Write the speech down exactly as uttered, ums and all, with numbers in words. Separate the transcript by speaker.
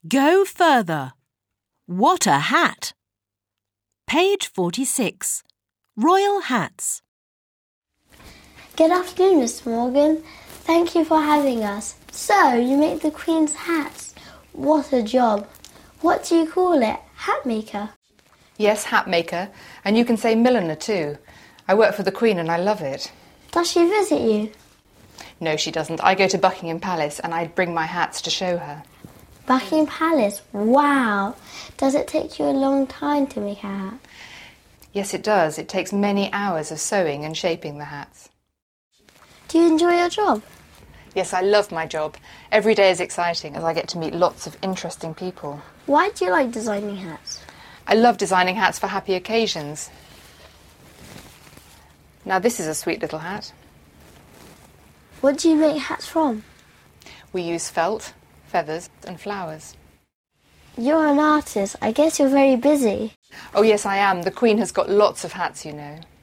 Speaker 1: Go further. What a hat! Page forty-six. Royal hats.
Speaker 2: Good afternoon, Mister Morgan. Thank you for having us. So, you make the Queen's hats. What a job. What do you call it? Hat maker?
Speaker 3: Yes, hat maker. And you can say milliner too. I work for the Queen and I love it.
Speaker 2: Does she visit you?
Speaker 3: No, she doesn't. I go to Buckingham Palace and I bring my hats to show her.
Speaker 2: Buckingham Palace? Wow! Does it take you a long time to make a hat?
Speaker 3: Yes, it does. It takes many hours of sewing and shaping the hats.
Speaker 2: Do you enjoy your job?
Speaker 3: Yes, I love my job. Every day is exciting as I get to meet lots of interesting people.
Speaker 2: Why do you like designing hats?
Speaker 3: I love designing hats for happy occasions. Now this is a sweet little hat.
Speaker 2: What do you make hats from?
Speaker 3: We use felt, feathers and flowers.
Speaker 2: You're an artist. I guess you're very busy.
Speaker 3: Oh yes, I am. The Queen has got lots of hats, you know.